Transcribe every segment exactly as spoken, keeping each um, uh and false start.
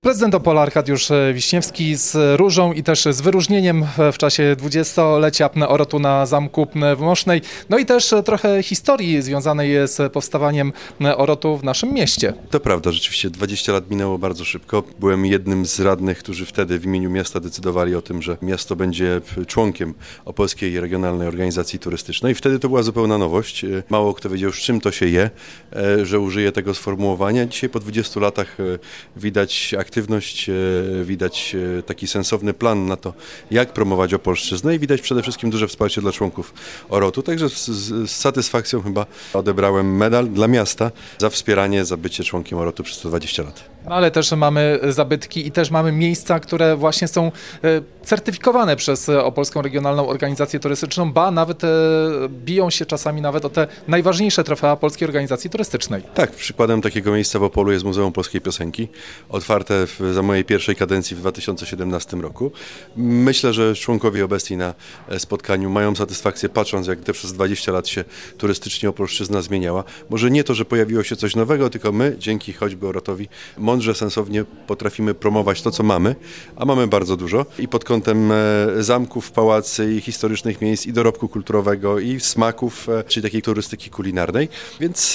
Prezydent Opola Arkadiusz Wiśniewski z różą i też z wyróżnieniem w czasie dwudziestolecia orotu na Zamku w Mosznej. No i też trochę historii związanej z powstawaniem orotu w naszym mieście. To prawda, rzeczywiście dwadzieścia lat minęło bardzo szybko. Byłem jednym z radnych, którzy wtedy w imieniu miasta decydowali o tym, że miasto będzie członkiem Opolskiej Regionalnej Organizacji Turystycznej. Wtedy to była zupełna nowość. Mało kto wiedział, z czym to się je, że użyję tego sformułowania. Dzisiaj po dwudziestu latach widać aktywność, widać taki sensowny plan na to, jak promować Opolszczyznę i widać przede wszystkim duże wsparcie dla członków orotu. Także z, z, z satysfakcją chyba odebrałem medal dla miasta za wspieranie, za bycie członkiem orotu przez te dwadzieścia lat. No ale też mamy zabytki i też mamy miejsca, które właśnie są certyfikowane przez Opolską Regionalną Organizację Turystyczną, ba nawet biją się czasami nawet o te najważniejsze trofea Polskiej Organizacji Turystycznej. Tak, przykładem takiego miejsca w Opolu jest Muzeum Polskiej Piosenki, otwarte w, za mojej pierwszej kadencji w dwa tysiące siedemnastym roku. Myślę, że członkowie obecni na spotkaniu mają satysfakcję, patrząc, jak te przez dwadzieścia lat się turystycznie Opolszczyzna zmieniała. Może nie to, że pojawiło się coś nowego, tylko my, dzięki choćby orotowi, mądrze, sensownie potrafimy promować to, co mamy, a mamy bardzo dużo. I pod kątem zamków, pałacy, i historycznych miejsc, i dorobku kulturowego, i smaków, czyli takiej turystyki kulinarnej. Więc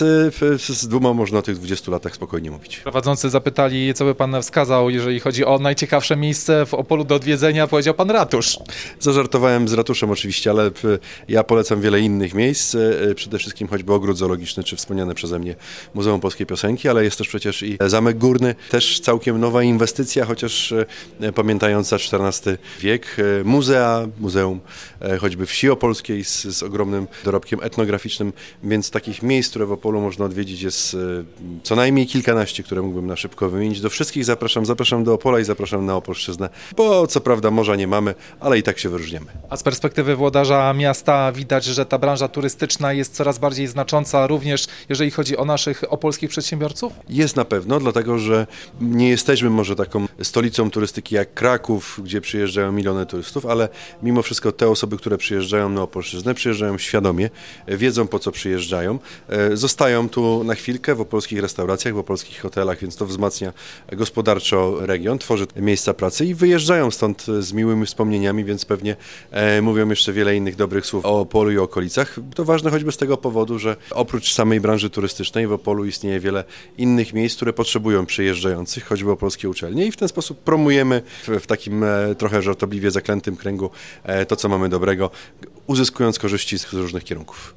z dumą można o tych dwudziestu latach spokojnie mówić. Prowadzący zapytali, co by pan wskazał, jeżeli chodzi o najciekawsze miejsce w Opolu do odwiedzenia, powiedział pan ratusz. Zażartowałem z ratuszem oczywiście, ale ja polecam wiele innych miejsc. Przede wszystkim choćby ogród zoologiczny, czy wspomniane przeze mnie Muzeum Polskiej Piosenki, ale jest też przecież i Zamek Górny, też całkiem nowa inwestycja, chociaż pamiętająca czternasty wiek. Muzea, muzeum choćby wsi opolskiej z, z ogromnym dorobkiem etnograficznym, więc takich miejsc, które w Opolu można odwiedzić, jest co najmniej kilkanaście, które mógłbym na szybko wymienić. Do wszystkich zapraszam, zapraszam do Opola i zapraszam na Opolszczyznę, bo co prawda morza nie mamy, ale i tak się wyróżniamy. A z perspektywy włodarza miasta widać, że ta branża turystyczna jest coraz bardziej znacząca, również jeżeli chodzi o naszych opolskich przedsiębiorców? Jest na pewno, dlatego że nie jesteśmy może taką stolicą turystyki jak Kraków, gdzie przyjeżdżają miliony turystów, ale mimo wszystko te osoby, które przyjeżdżają na Opolszczyznę, przyjeżdżają świadomie, wiedzą, po co przyjeżdżają, zostają tu na chwilkę w opolskich restauracjach, w opolskich hotelach, więc to wzmacnia gospodarczo region, tworzy miejsca pracy i wyjeżdżają stąd z miłymi wspomnieniami, więc pewnie e, mówią jeszcze wiele innych dobrych słów o Opolu i okolicach. To ważne choćby z tego powodu, że oprócz samej branży turystycznej w Opolu istnieje wiele innych miejsc, które potrzebują przyjeżdżających, choćby opolskie uczelnie i w ten sposób promujemy w, w takim e, trochę żartobliwie zaklętym kręgu e, to, co mamy dobrego, uzyskując korzyści z różnych kierunków.